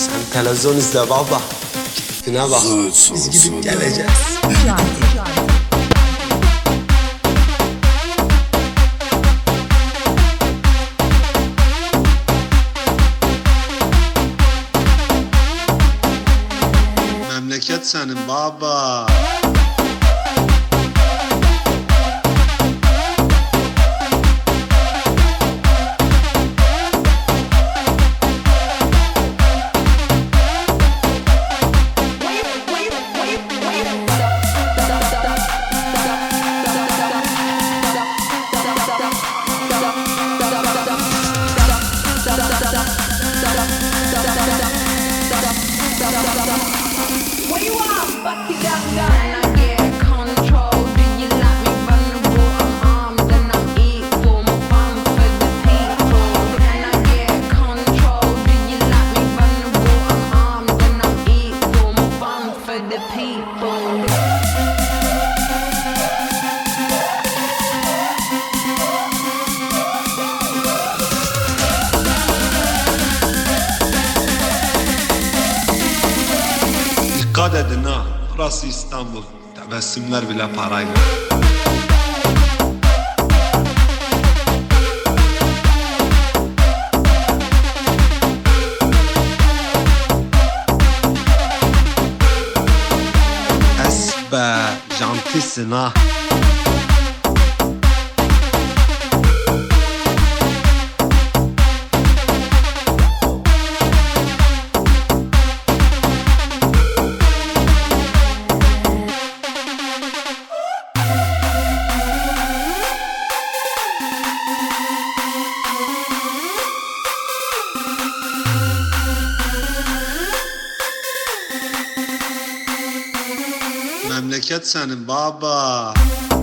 Sen televizyon izle baba. Keyfine bak. Biz gidip geleceğiz. Memleket senin baba. What you want? Fuck you, gun. I get control. Do you like me vulnerable? I'm armed and I'm equal. My fun for the people. Can I get control? Do you like me vulnerable? I'm armed and I'm equal. My fun for the people. Dikkat edin ha, burası İstanbul. Tebessümler bile parayla. Esbe, jantisin ha. Memleket senin baba.